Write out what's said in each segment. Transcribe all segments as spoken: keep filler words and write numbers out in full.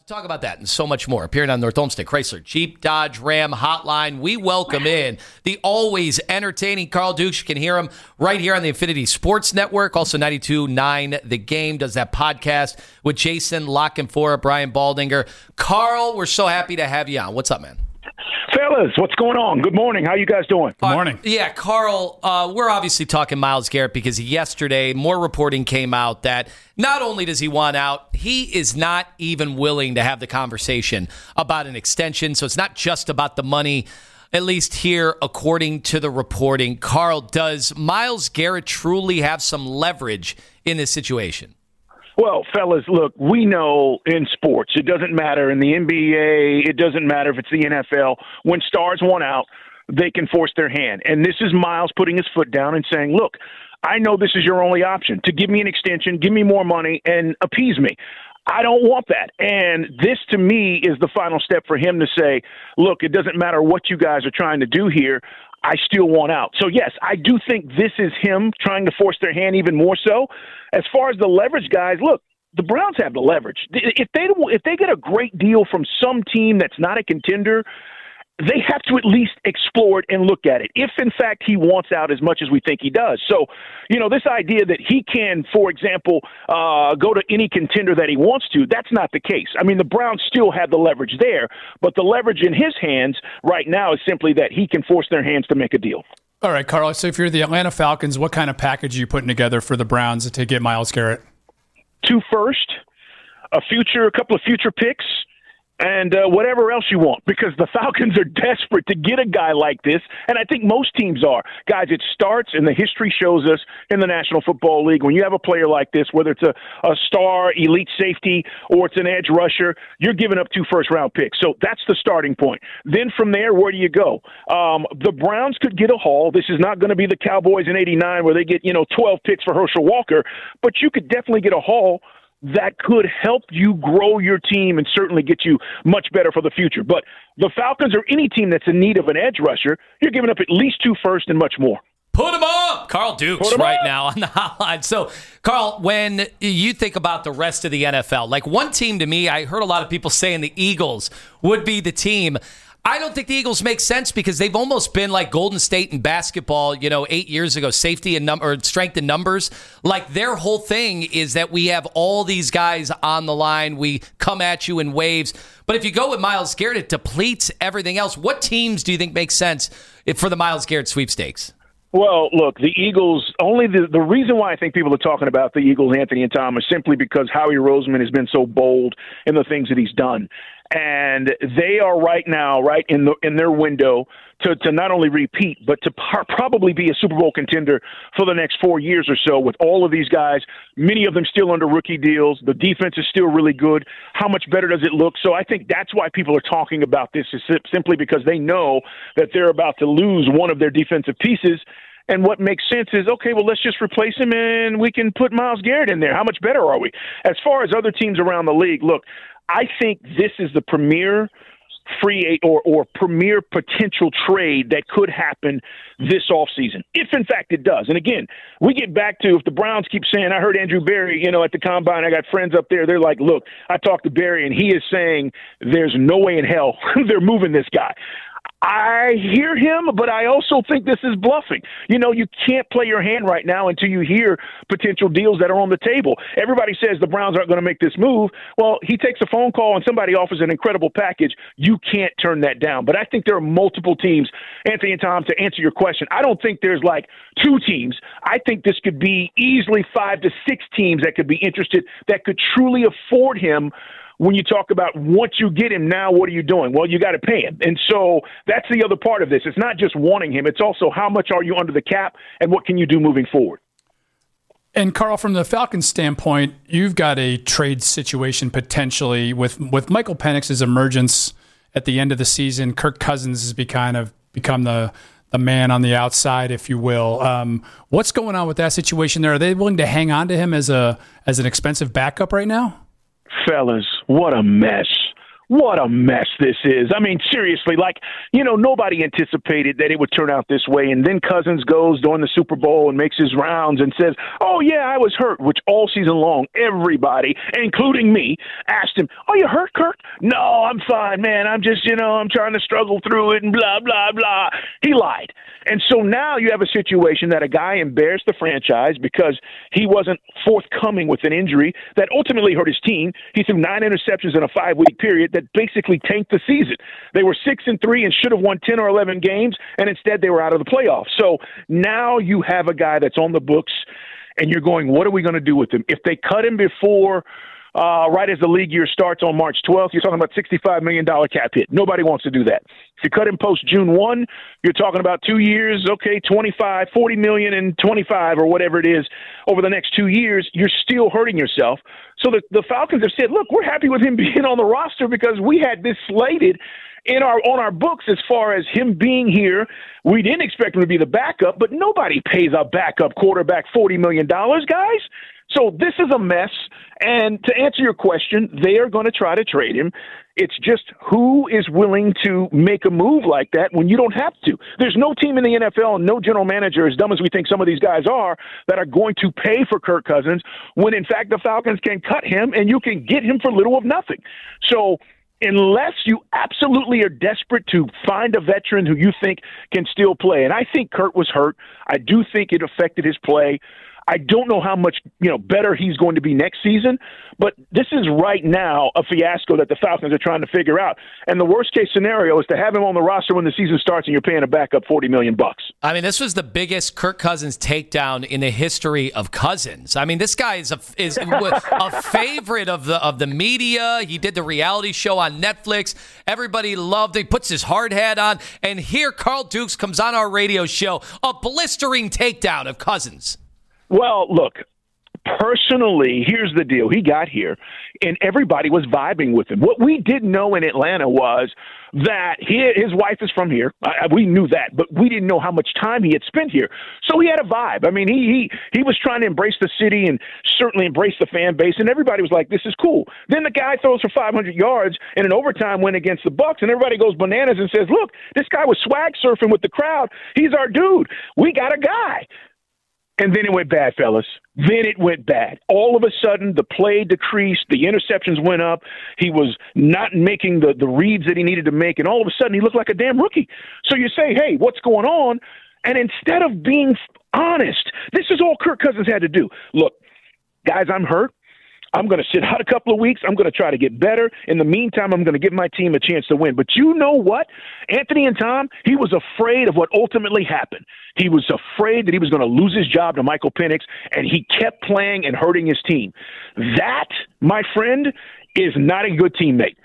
Talk about that and so much more. Appearing on North Olmsted Chrysler Jeep Dodge Ram Hotline, we welcome in the always entertaining Carl Dukes. You can hear him right here on the Infinity Sports Network. Also ninety-two point nine The Game does that podcast with Jason Lockenfora, Brian Baldinger. Carl, we're so happy to have you on. What's up, man? Fellas, what's going on? Good morning. How you guys doing? Good morning. Uh, yeah, Carl, uh, we're obviously talking Myles Garrett because yesterday more reporting came out that not only does he want out, he is not even willing to have the conversation about an extension. So it's not just about the money, at least here, according to the reporting. Carl, does Myles Garrett truly have some leverage in this situation? Well, fellas, look, we know in sports, it doesn't matter. In the N B A, it doesn't matter if it's the N F L. When stars want out, they can force their hand. And this is Myles putting his foot down and saying, look, I know this is your only option, to give me an extension, give me more money, and appease me. I don't want that. And this, to me, is the final step for him to say, look, it doesn't matter what you guys are trying to do here. I still want out. So, yes, I do think this is him trying to force their hand even more so. As far as the leverage, guys, look, the Browns have the leverage. If they if they get a great deal from some team that's not a contender, they have to at least explore it and look at it, if, in fact, he wants out as much as we think he does. So, you know, this idea that he can, for example, uh, go to any contender that he wants to, that's not the case. I mean, the Browns still have the leverage there, but the leverage in his hands right now is simply that he can force their hands to make a deal. All right, Carl, so if you're the Atlanta Falcons, what kind of package are you putting together for the Browns to get Myles Garrett? Two first, a future, a couple of future picks, and uh, whatever else you want, because the Falcons are desperate to get a guy like this, and I think most teams are. Guys, it starts, and the history shows us in the National Football League, when you have a player like this, whether it's a, a star, elite safety, or it's an edge rusher, you're giving up two first-round picks. So that's the starting point. Then from there, where do you go? Um, the Browns could get a haul. This is not going to be the Cowboys in eighty-nine where they get, you know, twelve picks for Herschel Walker, but you could definitely get a haul that could help you grow your team and certainly get you much better for the future. But the Falcons or any team that's in need of an edge rusher, you're giving up at least two first and much more. Put him up! Carl Dukes right up. Now on the hotline. So, Carl, when you think about the rest of the N F L, like one team to me, I heard a lot of people saying the Eagles would be the team. I don't think the Eagles make sense because they've almost been like Golden State in basketball, you know, eight years ago, safety and num- or strength in numbers. Like their whole thing is that we have all these guys on the line. We come at you in waves. But if you go with Myles Garrett, it depletes everything else. What teams do you think make sense for the Myles Garrett sweepstakes? Well, look, the Eagles, only the, the reason why I think people are talking about the Eagles, Anthony and Tom, is simply because Howie Roseman has been so bold in the things that he's done. And they are right now, right in the in their window to, to not only repeat, but to par- probably be a Super Bowl contender for the next four years or so with all of these guys, many of them still under rookie deals. The defense is still really good. How much better does it look? So I think that's why people are talking about this, is simply because they know that they're about to lose one of their defensive pieces. And what makes sense is, okay, well, let's just replace him and we can put Myles Garrett in there. How much better are we? As far as other teams around the league, look, I think this is the premier free or, or premier potential trade that could happen this offseason, if in fact it does. And again, we get back to, if the Browns keep saying, I heard Andrew Berry, you know, at the Combine, I got friends up there, they're like, look, I talked to Berry and he is saying there's no way in hell they're moving this guy. I hear him, but I also think this is bluffing. You know, you can't play your hand right now until you hear potential deals that are on the table. Everybody says the Browns aren't going to make this move. Well, he takes a phone call and somebody offers an incredible package. You can't turn that down. But I think there are multiple teams, Anthony and Tom, to answer your question. I don't think there's like two teams. I think this could be easily five to six teams that could be interested, that could truly afford him. When you talk about once you get him, now what are you doing? Well, you got to pay him. And so that's the other part of this. It's not just wanting him. It's also how much are you under the cap and what can you do moving forward? And Carl, from the Falcons standpoint, you've got a trade situation potentially with, with Michael Penix's emergence at the end of the season. Kirk Cousins has be kind of become the the man on the outside, if you will. Um, what's going on with that situation there? Are they willing to hang on to him as a as an expensive backup right now? Fellas, what a mess. What a mess this is. I mean, seriously, like, you know, nobody anticipated that it would turn out this way. And then Cousins goes during the Super Bowl and makes his rounds and says, oh, yeah, I was hurt, which all season long, everybody, including me, asked him, oh, you hurt, Kirk? No, I'm fine, man. I'm just, you know, I'm trying to struggle through it and blah, blah, blah. He lied. And so now you have a situation that a guy embarrassed the franchise because he wasn't forthcoming with an injury that ultimately hurt his team. He threw nine interceptions in a five-week period that basically tanked the season. They were six and three and should have won ten or eleven games, and instead they were out of the playoffs. So now you have a guy that's on the books, and you're going, what are we going to do with him? If they cut him before Uh, right as the league year starts on March twelfth, you're talking about sixty-five million dollars cap hit. Nobody wants to do that. If you cut him post June first, you're talking about two years, okay, twenty-five, forty million and twenty-five or whatever it is over the next two years. You're still hurting yourself. So the, the Falcons have said, look, we're happy with him being on the roster because we had this slated in our on our books as far as him being here. We didn't expect him to be the backup, but nobody pays a backup quarterback forty million dollars, guys. So this is a mess, and to answer your question, they are going to try to trade him. It's just who is willing to make a move like that when you don't have to. There's no team in the N F L and no general manager, as dumb as we think some of these guys are, that are going to pay for Kirk Cousins when, in fact, the Falcons can cut him and you can get him for little of nothing. So unless you absolutely are desperate to find a veteran who you think can still play, and I think Kurt was hurt. I do think it affected his play. I don't know how much, you know, better he's going to be next season, but this is right now a fiasco that the Falcons are trying to figure out. And the worst case scenario is to have him on the roster when the season starts and you're paying a backup forty million bucks. I mean, this was the biggest Kirk Cousins takedown in the history of Cousins. I mean, this guy is a is a favorite of the of the media. He did the reality show on Netflix. Everybody loved it. He puts his hard hat on, and here Carl Dukes comes on our radio show, a blistering takedown of Cousins. Well, look, personally, here's the deal. He got here, and everybody was vibing with him. What we didn't know in Atlanta was that he, his wife is from here. I, we knew that, but we didn't know how much time he had spent here. So he had a vibe. I mean, he he he was trying to embrace the city and certainly embrace the fan base, and everybody was like, this is cool. Then the guy throws for five hundred yards in an overtime win against the Bucs, and everybody goes bananas and says, look, this guy was swag surfing with the crowd. He's our dude. We got a guy. And then it went bad, fellas. Then it went bad. All of a sudden, the play decreased. The interceptions went up. He was not making the, the reads that he needed to make. And all of a sudden, he looked like a damn rookie. So you say, hey, what's going on? And instead of being honest, this is all Kirk Cousins had to do. Look, guys, I'm hurt. I'm going to sit out a couple of weeks. I'm going to try to get better. In the meantime, I'm going to give my team a chance to win. But you know what? Anthony and Tom, he was afraid of what ultimately happened. He was afraid that he was going to lose his job to Michael Penix, and he kept playing and hurting his team. That, my friend, is not a good teammate.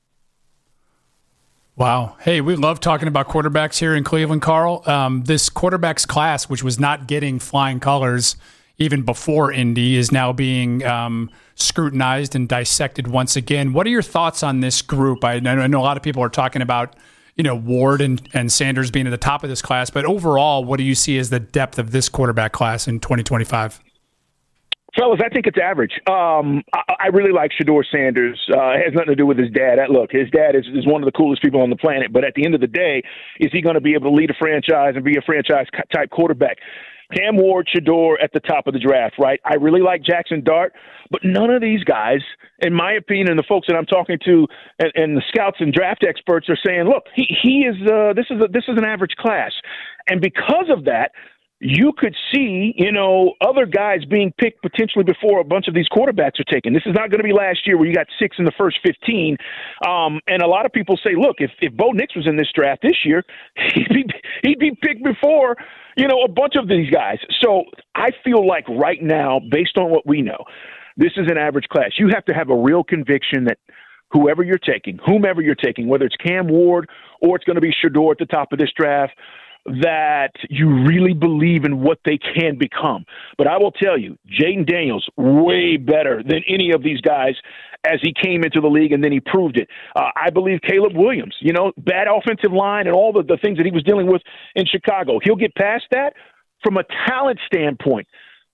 Wow. Hey, we love talking about quarterbacks here in Cleveland, Carl. Um, this quarterbacks class, which was not getting flying colors even before Indy, is now being um, scrutinized and dissected once again. What are your thoughts on this group? I know, I know a lot of people are talking about, you know, Ward and, and Sanders being at the top of this class, but overall, what do you see as the depth of this quarterback class in twenty twenty-five? Fellas, I think it's average. Um, I, I really like Shedeur Sanders. Uh, it has nothing to do with his dad. Look, his dad is, is one of the coolest people on the planet, but at the end of the day, is he going to be able to lead a franchise and be a franchise-type quarterback? Cam Ward, Shedeur at the top of the draft, right? I really like Jackson Dart, but none of these guys, in my opinion, and the folks that I'm talking to, and, and the scouts and draft experts are saying, look, he he is uh, this is a, this is an average class, and because of that, you could see, you know, other guys being picked potentially before a bunch of these quarterbacks are taken. This is not going to be last year where you got six in the first fifteen. Um, and a lot of people say, look, if, if Bo Nix was in this draft this year, he'd be, he'd be picked before, you know, a bunch of these guys. So I feel like right now, based on what we know, this is an average class. You have to have a real conviction that whoever you're taking, whomever you're taking, whether it's Cam Ward or it's going to be Shedeur at the top of this draft, that you really believe in what they can become. But I will tell you, Jayden Daniels, way better than any of these guys as he came into the league, and then he proved it. Uh, I believe Caleb Williams, you know, bad offensive line and all the, the things that he was dealing with in Chicago. He'll get past that. From a talent standpoint,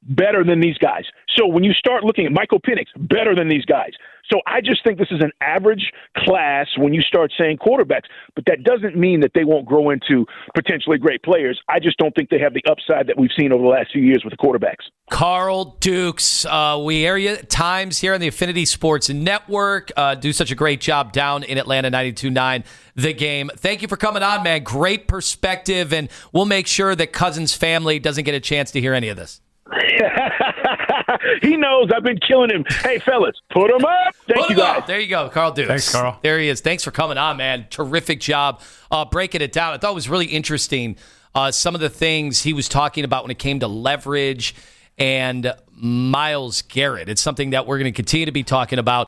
better than these guys. So when you start looking at Michael Penix, better than these guys. So I just think this is an average class when you start saying quarterbacks, but that doesn't mean that they won't grow into potentially great players. I just don't think they have the upside that we've seen over the last few years with the quarterbacks. Carl Dukes, uh, we air you at times here on the Affinity Sports Network. Uh, do such a great job down in Atlanta, ninety-two point nine The Game. Thank you for coming on, man. Great perspective, and we'll make sure that Cousins' family doesn't get a chance to hear any of this. He knows I've been killing him. Hey, fellas, put him up. Thank put you, him guys. Up. There you go, Carl Dukes. Thanks, Carl. There he is. Thanks for coming on, man. Terrific job uh, breaking it down. I thought it was really interesting, uh, some of the things he was talking about when it came to leverage and Myles Garrett. It's something that we're going to continue to be talking about